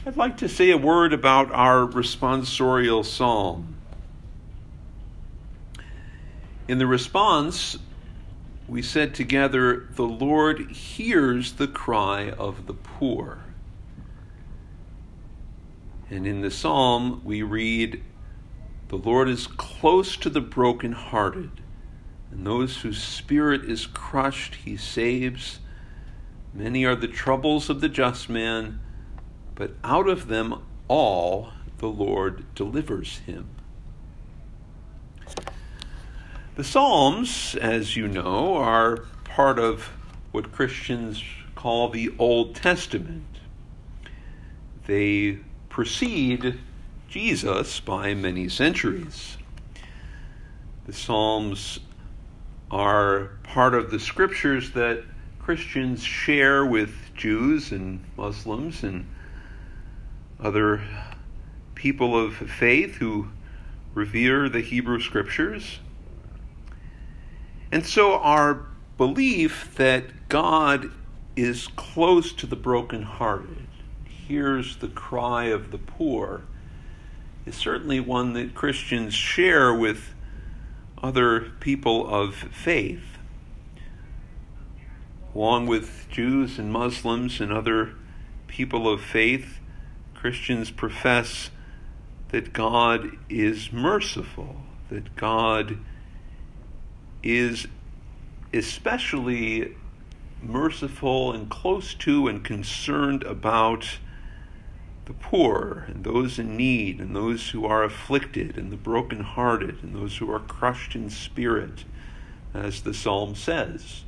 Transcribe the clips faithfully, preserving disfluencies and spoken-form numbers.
I'd like to say a word about our responsorial psalm. In the response, we said together, "The Lord hears the cry of the poor." And in the psalm, we read, "The Lord is close to the brokenhearted, and those whose spirit is crushed he saves. Many are the troubles of the just man, but out of them all the Lord delivers him." The Psalms, as you know, are part of what Christians call the Old Testament. They precede Jesus by many centuries. The Psalms are part of the scriptures that Christians share with Jews and Muslims and other people of faith who revere the Hebrew scriptures. And so our belief that God is close to the brokenhearted, hears the cry of the poor, is certainly one that Christians share with other people of faith. Along with Jews and Muslims and other people of faith, Christians profess that God is merciful, that God is especially merciful and close to and concerned about the poor and those in need and those who are afflicted and the brokenhearted and those who are crushed in spirit, as the psalm says.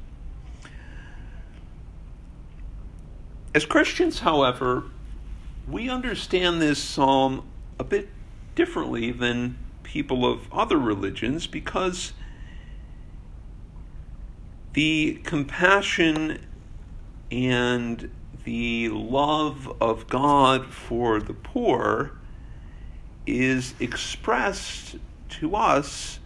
As Christians, however, we understand this psalm a bit differently than people of other religions, because the compassion and the love of God for the poor is expressed to us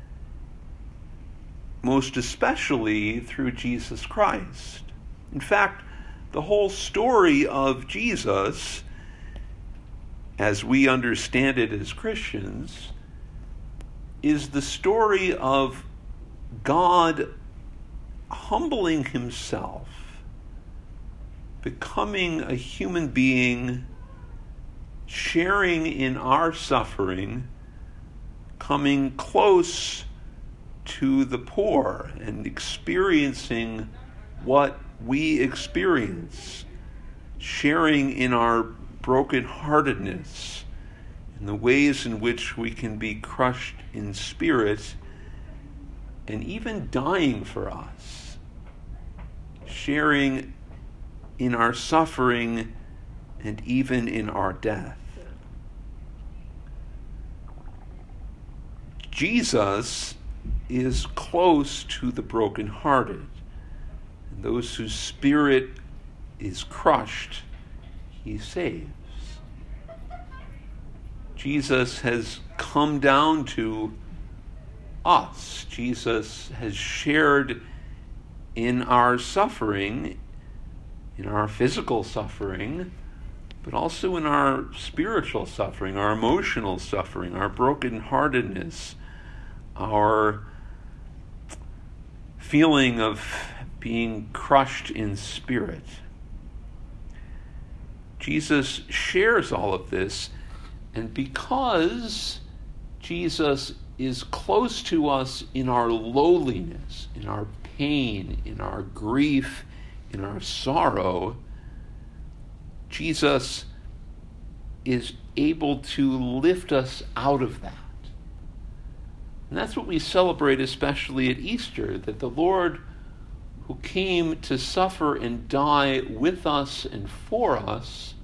most especially through Jesus Christ. In fact, the whole story of Jesus, as we understand it as Christians, is the story of God humbling himself, becoming a human being, sharing in our suffering, coming close to the poor and experiencing what we experience, sharing in our brokenheartedness, in the ways in which we can be crushed in spirit, and even dying for us, sharing in our suffering and even in our death. Jesus is close to the brokenhearted, and those whose spirit is crushed, he saves. Jesus has come down to us. Jesus has shared in our suffering, in our physical suffering, but also in our spiritual suffering, our emotional suffering, our brokenheartedness, our feeling of being crushed in spirit. Jesus shares all of this, and because Jesus is close to us in our lowliness, in our pain, in our grief, in our sorrow, Jesus is able to lift us out of that. And that's what we celebrate, especially at Easter, that the Lord, who came to suffer and die with us and for us,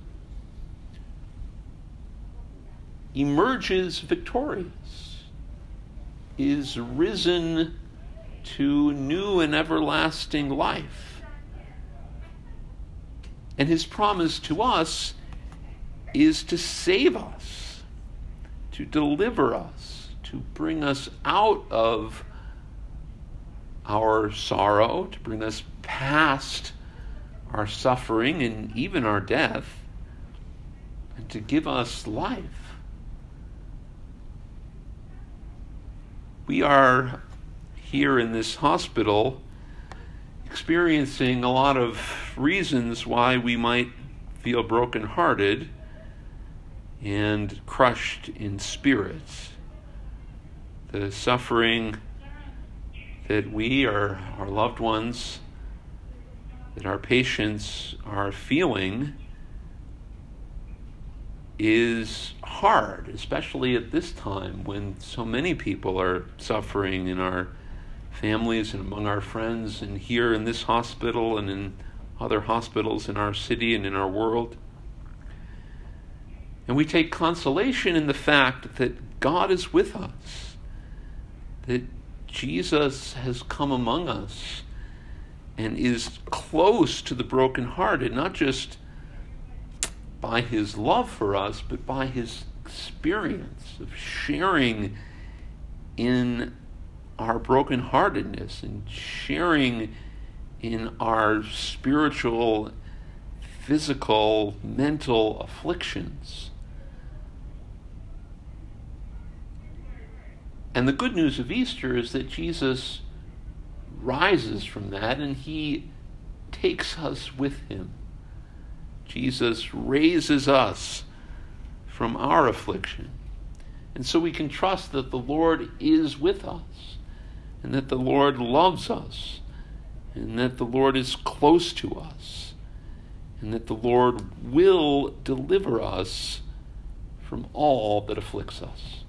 emerges victorious, is risen to new and everlasting life. And his promise to us is to save us, to deliver us, to bring us out of our sorrow, to bring us past our suffering and even our death, and to give us life. We are here in this hospital experiencing a lot of reasons why we might feel brokenhearted and crushed in spirit. The suffering that we or our loved ones, that our patients are feeling is hard, especially at this time when so many people are suffering in our families and among our friends and here in this hospital and in other hospitals in our city and in our world. And we take consolation in the fact that God is with us, that Jesus has come among us and is close to the brokenhearted, not just by his love for us, but by his experience of sharing in our brokenheartedness and sharing in our spiritual, physical, mental afflictions. And the good news of Easter is that Jesus rises from that and he takes us with him. Jesus raises us from our affliction. And so we can trust that the Lord is with us, and that the Lord loves us, and that the Lord is close to us, and that the Lord will deliver us from all that afflicts us.